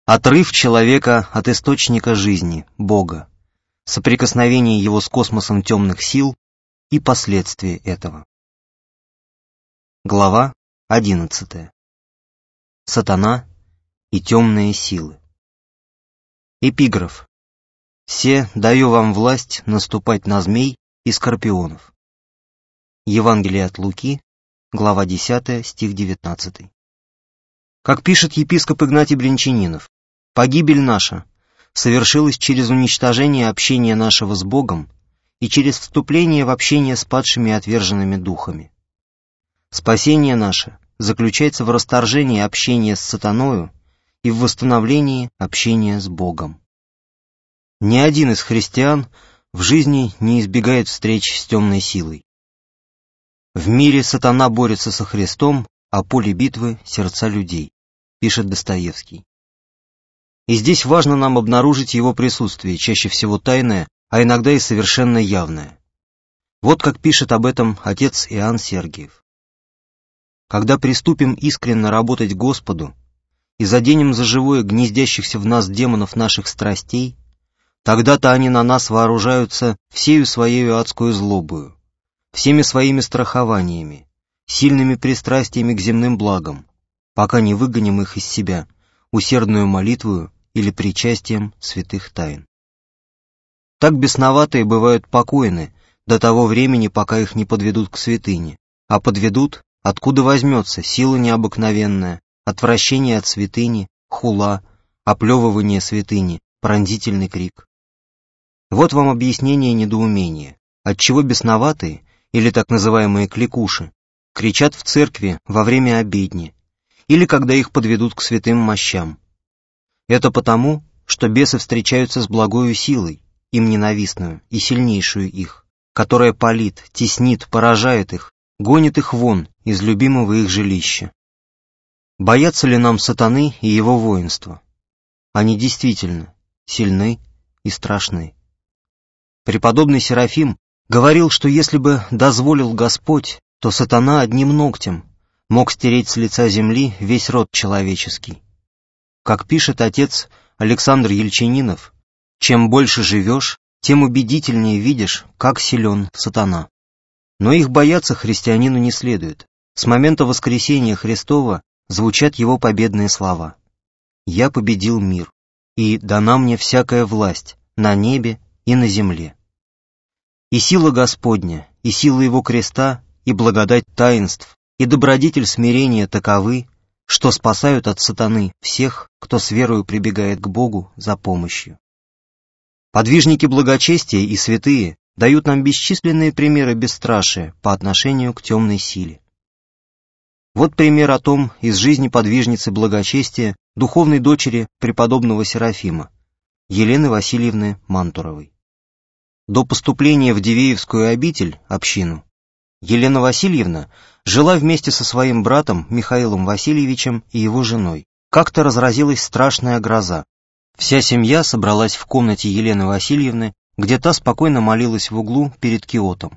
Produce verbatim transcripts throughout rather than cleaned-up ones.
Отрыв человека от источника жизни, Бога, соприкосновение его с космосом темных сил и последствия этого. Глава одиннадцатая. Сатана и темные силы. Эпиграф. «Се даю вам власть наступать на змей и скорпионов». Евангелие от Луки, глава десятая, стих девятнадцатый. Как пишет епископ Игнатий Брянчанинов, погибель наша совершилась через уничтожение общения нашего с Богом и через вступление в общение с падшими и отверженными духами. Спасение наше заключается в расторжении общения с сатаною и в восстановлении общения с Богом. Ни один из христиан в жизни не избегает встреч с темной силой. В мире сатана борется со Христом, а поле битвы — сердца людей, пишет Достоевский. И здесь важно нам обнаружить его присутствие, чаще всего тайное, а иногда и совершенно явное. Вот как пишет об этом отец Иоанн Сергиев. «Когда приступим искренно работать Господу и заденем за живое гнездящихся в нас демонов наших страстей, тогда-то они на нас вооружаются всею своею адскую злобою, всеми своими страхованиями, сильными пристрастиями к земным благам, пока не выгоним их из себя усердную молитвою или причастием святых тайн. Так бесноватые бывают покойны до того времени, пока их не подведут к святыне, а подведут, откуда возьмется сила необыкновенная, отвращение от святыни, хула, оплевывание святыни, пронзительный крик. Вот вам объяснение недоумения, отчего бесноватые, или так называемые кликуши, кричат в церкви во время обедни, или когда их подведут к святым мощам. Это потому, что бесы встречаются с благою силой, им ненавистную и сильнейшую их, которая палит, теснит, поражает их, гонит их вон из любимого их жилища. Боятся ли нам сатаны и его воинства? Они действительно сильны и страшны. Преподобный Серафим говорил, что если бы дозволил Господь, то сатана одним ногтем мог стереть с лица земли весь род человеческий. Как пишет отец Александр Ельчанинов, чем больше живешь, тем убедительнее видишь, как силен сатана. Но их бояться христианину не следует. С момента воскресения Христова звучат его победные слова: «Я победил мир, и дана мне всякая власть на небе и на земле». И сила Господня, и сила Его креста, и благодать таинств, и добродетель смирения таковы, что спасают от сатаны всех, кто с верою прибегает к Богу за помощью. Подвижники благочестия и святые дают нам бесчисленные примеры бесстрашия по отношению к темной силе. Вот пример о том из жизни подвижницы благочестия, духовной дочери преподобного Серафима, Елены Васильевны Мантуровой. До поступления в Дивеевскую обитель, общину, Елена Васильевна жила вместе со своим братом Михаилом Васильевичем и его женой. Как-то разразилась страшная гроза. Вся семья собралась в комнате Елены Васильевны, где та спокойно молилась в углу перед киотом.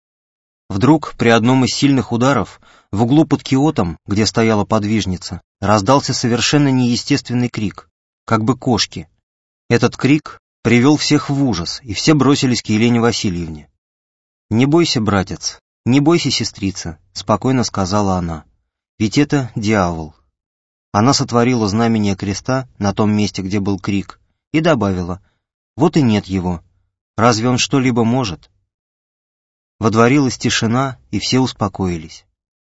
Вдруг, при одном из сильных ударов, в углу под киотом, где стояла подвижница, раздался совершенно неестественный крик, как бы кошки. Этот крик привел всех в ужас, и все бросились к Елене Васильевне. «Не бойся, братец, не бойся, сестрица», — спокойно сказала она, — «ведь это дьявол». Она сотворила знамение креста на том месте, где был крик, и добавила: «Вот и нет его. Разве он что-либо может?» Водворилась тишина, и все успокоились.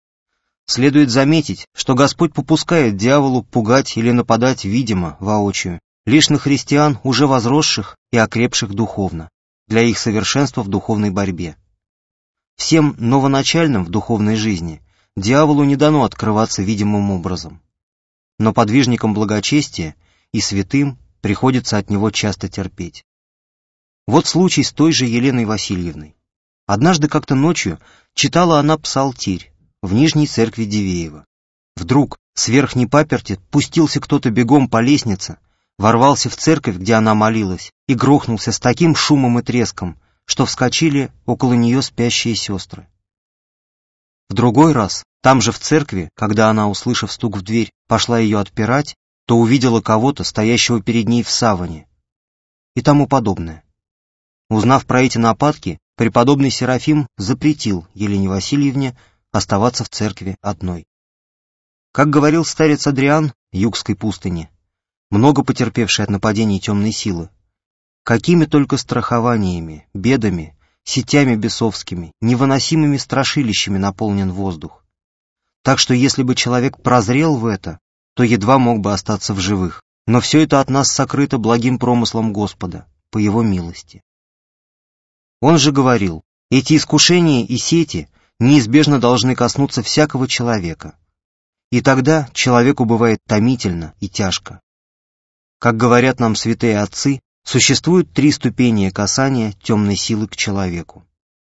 Следует заметить, что Господь попускает дьяволу пугать или нападать видимо, воочию, лишь на христиан, уже возросших и окрепших духовно, для их совершенства в духовной борьбе. Всем новоначальным в духовной жизни дьяволу не дано открываться видимым образом. Но подвижникам благочестия и святым приходится от него часто терпеть. Вот случай с той же Еленой Васильевной. Однажды как-то ночью читала она псалтирь в Нижней церкви Дивеева. Вдруг с верхней паперти пустился кто-то бегом по лестнице, ворвался в церковь, где она молилась, и грохнулся с таким шумом и треском, что вскочили около нее спящие сестры. В другой раз, там же в церкви, когда она, услышав стук в дверь, пошла ее отпирать, то увидела кого-то, стоящего перед ней в саване, и тому подобное. Узнав про эти нападки, преподобный Серафим запретил Елене Васильевне оставаться в церкви одной. Как говорил старец Адриан Югской пустыни, много потерпевший от нападений темной силы, какими только страхованиями, бедами, сетями бесовскими, невыносимыми страшилищами наполнен воздух. Так что если бы человек прозрел в это, то едва мог бы остаться в живых. Но все это от нас сокрыто благим промыслом Господа, по Его милости. Он же говорил, эти искушения и сети неизбежно должны коснуться всякого человека. И тогда человеку бывает томительно и тяжко. Как говорят нам святые отцы, существует три ступени касания темной силы к человеку.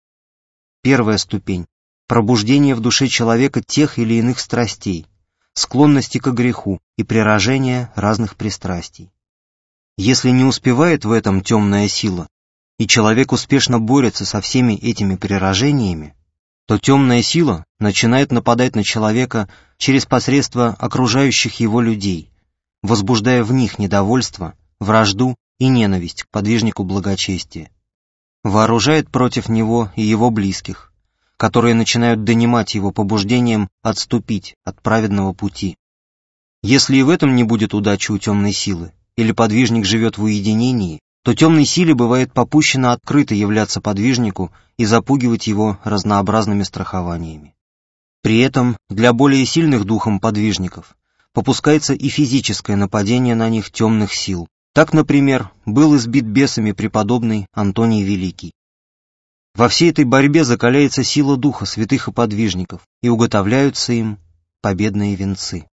Первая ступень – пробуждение в душе человека тех или иных страстей, склонности к греху и приражения разных пристрастий. Если не успевает в этом темная сила, и человек успешно борется со всеми этими приражениями, то темная сила начинает нападать на человека через посредство окружающих его людей, возбуждая в них недовольство, вражду и ненависть к подвижнику благочестия. Вооружает против него и его близких, которые начинают донимать его побуждением отступить от праведного пути. Если и в этом не будет удачи у темной силы, или подвижник живет в уединении, то темной силе бывает попущено открыто являться подвижнику и запугивать его разнообразными страхованиями. При этом для более сильных духом подвижников попускается и физическое нападение на них темных сил. Так, например, был избит бесами преподобный Антоний Великий. Во всей этой борьбе закаляется сила духа святых и подвижников, и уготовляются им победные венцы.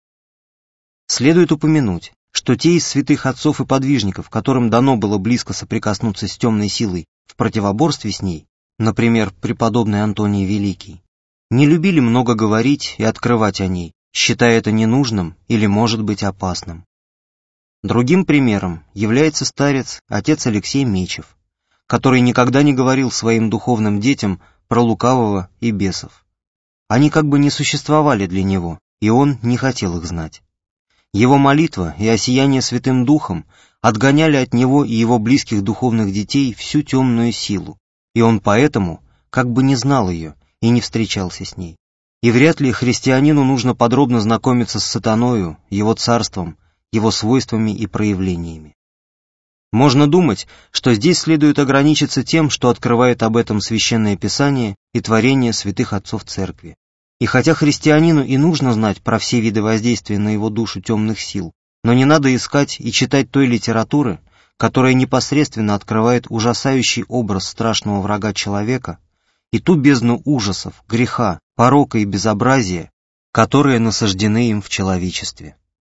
Следует упомянуть, что те из святых отцов и подвижников, которым дано было близко соприкоснуться с темной силой в противоборстве с ней, например, преподобный Антоний Великий, не любили много говорить и открывать о ней, считая это ненужным или, может быть, опасным. Другим примером является старец отец Алексей Мечев, который никогда не говорил своим духовным детям про лукавого и бесов. Они как бы не существовали для него, и он не хотел их знать. Его молитва и осияние Святым Духом отгоняли от него и его близких духовных детей всю темную силу, и он поэтому как бы не знал ее и не встречался с ней. И вряд ли христианину нужно подробно знакомиться с сатаною, его царством, его свойствами и проявлениями. Можно думать, что здесь следует ограничиться тем, что открывает об этом Священное Писание и творение святых отцов Церкви. И хотя христианину и нужно знать про все виды воздействия на его душу темных сил, но не надо искать и читать той литературы, которая непосредственно открывает ужасающий образ страшного врага человека и ту бездну ужасов, греха, порока и безобразия, которые насаждены им в человечестве.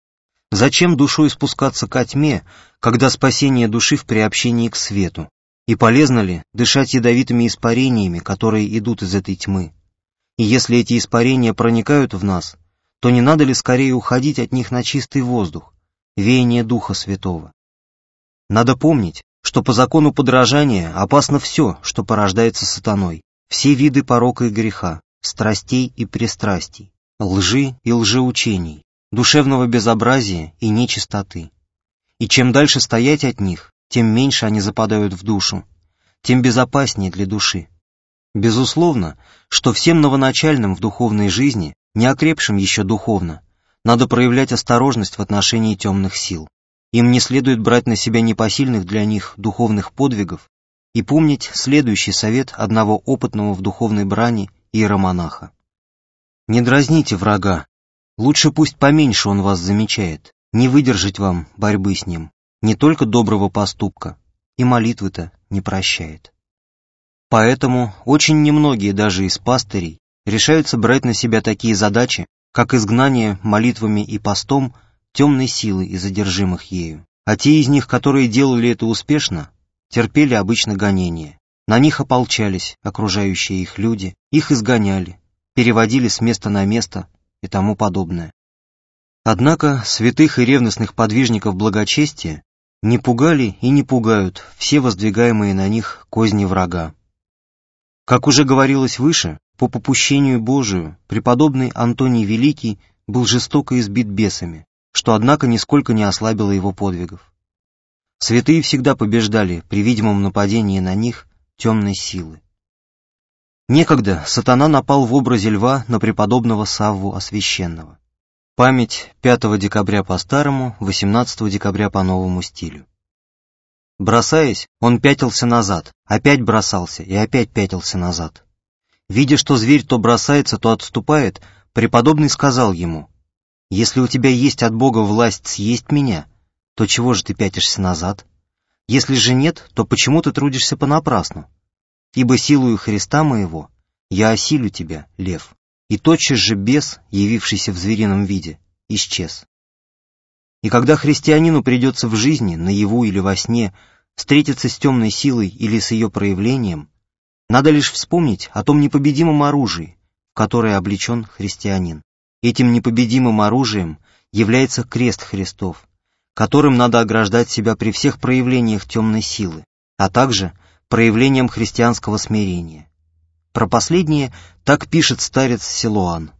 Зачем душой спускаться ко тьме, когда спасение души в приобщении к свету? И полезно ли дышать ядовитыми испарениями, которые идут из этой тьмы? И если эти испарения проникают в нас, то не надо ли скорее уходить от них на чистый воздух, веяние Духа Святого? Надо помнить, что по закону подражания опасно все, что порождается сатаной, все виды порока и греха, страстей и пристрастий, лжи и лжеучений, душевного безобразия и нечистоты. И чем дальше стоять от них, тем меньше они западают в душу, тем безопаснее для души. Безусловно, что всем новоначальным в духовной жизни, не окрепшим еще духовно, надо проявлять осторожность в отношении темных сил. Им не следует брать на себя непосильных для них духовных подвигов и помнить следующий совет одного опытного в духовной брани иеромонаха. Не дразните врага, лучше пусть поменьше он вас замечает, не выдержать вам борьбы с ним, не только доброго поступка, и молитвы-то не прощает. Поэтому очень немногие даже из пастырей решаются брать на себя такие задачи, как изгнание молитвами и постом темной силы и задержимых ею. А те из них, которые делали это успешно, терпели обычно гонения. На них ополчались окружающие их люди, их изгоняли, переводили с места на место и тому подобное. Однако святых и ревностных подвижников благочестия не пугали и не пугают все воздвигаемые на них козни врага. Как уже говорилось выше, по попущению Божию преподобный Антоний Великий был жестоко избит бесами, что, однако, нисколько не ослабило его подвигов. Святые всегда побеждали при видимом нападении на них темной силы. Некогда сатана напал в образе льва на преподобного Савву Освященного. Память пятого декабря по старому, восемнадцатого декабря по новому стилю. Бросаясь, он пятился назад, опять бросался и опять пятился назад. Видя, что зверь то бросается, то отступает, преподобный сказал ему: «Если у тебя есть от Бога власть съесть меня, то чего же ты пятишься назад? Если же нет, то почему ты трудишься понапрасну? Ибо силою Христа моего я осилю тебя, лев». И тотчас же бес, явившийся в зверином виде, исчез. И когда христианину придется в жизни, наяву или во сне, встретиться с темной силой или с ее проявлением, надо лишь вспомнить о том непобедимом оружии, в которое облечен христианин. Этим непобедимым оружием является крест Христов, которым надо ограждать себя при всех проявлениях темной силы, а также проявлением христианского смирения. Про последнее так пишет старец Силуан: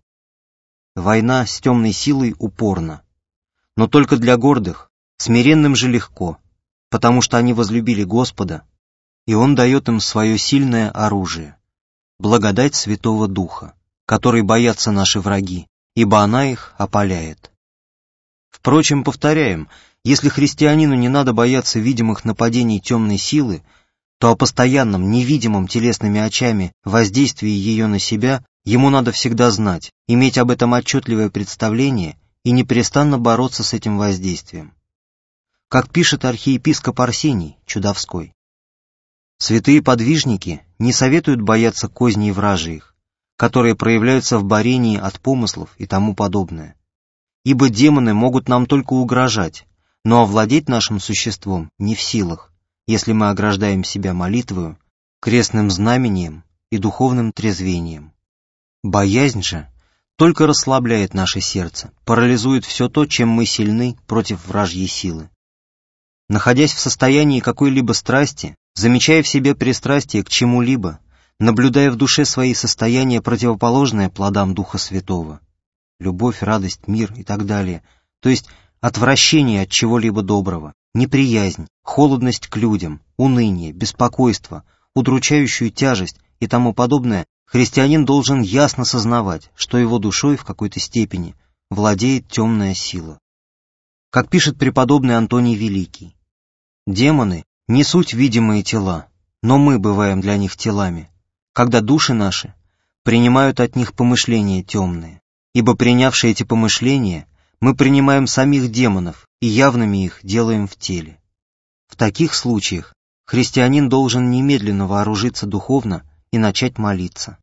«Война с темной силой упорна, но только для гордых, смиренным же легко, потому что они возлюбили Господа, и Он дает им свое сильное оружие, благодать Святого Духа, которой боятся наши враги, ибо она их опаляет». Впрочем, повторяем, если христианину не надо бояться видимых нападений темной силы, то о постоянном, невидимом телесными очами воздействии ее на себя ему надо всегда знать, иметь об этом отчетливое представление и непрестанно бороться с этим воздействием. Как пишет архиепископ Арсений Чудовской: «Святые подвижники не советуют бояться козней вражьих, которые проявляются в борении от помыслов и тому подобное. Ибо демоны могут нам только угрожать, но овладеть нашим существом не в силах, если мы ограждаем себя молитвою, крестным знамением и духовным трезвением. Боязнь же только расслабляет наше сердце, парализует все то, чем мы сильны против вражьей силы. Находясь в состоянии какой-либо страсти, замечая в себе пристрастие к чему-либо, наблюдая в душе свои состояния, противоположные плодам Духа Святого, любовь, радость, мир и так далее, то есть отвращение от чего-либо доброго, неприязнь, холодность к людям, уныние, беспокойство, удручающую тяжесть и тому подобное, христианин должен ясно сознавать, что его душой в какой-то степени владеет темная сила. Как пишет преподобный Антоний Великий: «Демоны не суть видимые тела, но мы бываем для них телами, когда души наши принимают от них помышления темные, ибо принявши эти помышления, мы принимаем самих демонов и явными их делаем в теле. В таких случаях христианин должен немедленно вооружиться духовно и начать молиться.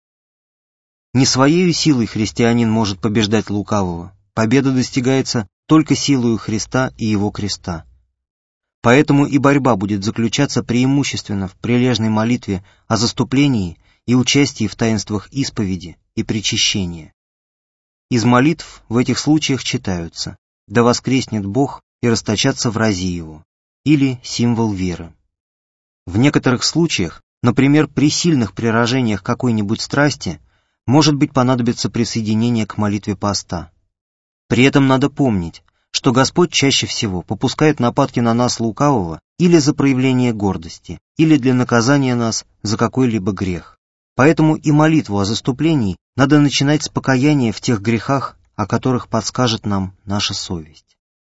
Не своей силой христианин может побеждать лукавого, победа достигается только силою Христа и Его креста. Поэтому и борьба будет заключаться преимущественно в прилежной молитве о заступлении и участии в таинствах исповеди и причащения. Из молитв в этих случаях читаются «Да воскреснет Бог и расточатся врази Его» или «Символ веры». В некоторых случаях, например, при сильных приражениях какой-нибудь страсти, может быть понадобится присоединение к молитве поста. При этом надо помнить, что Господь чаще всего попускает нападки на нас лукавого или за проявление гордости, или для наказания нас за какой-либо грех. Поэтому и молитву о заступлении надо начинать с покаяния в тех грехах, о которых подскажет нам наша совесть.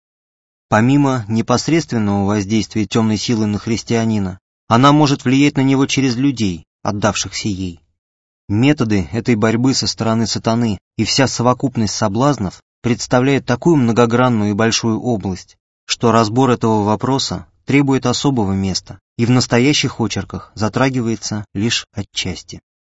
Помимо непосредственного воздействия темной силы на христианина, она может влиять на него через людей, отдавшихся ей. Методы этой борьбы со стороны сатаны и вся совокупность соблазнов представляет такую многогранную и большую область, что разбор этого вопроса требует особого места и в настоящих очерках затрагивается лишь отчасти.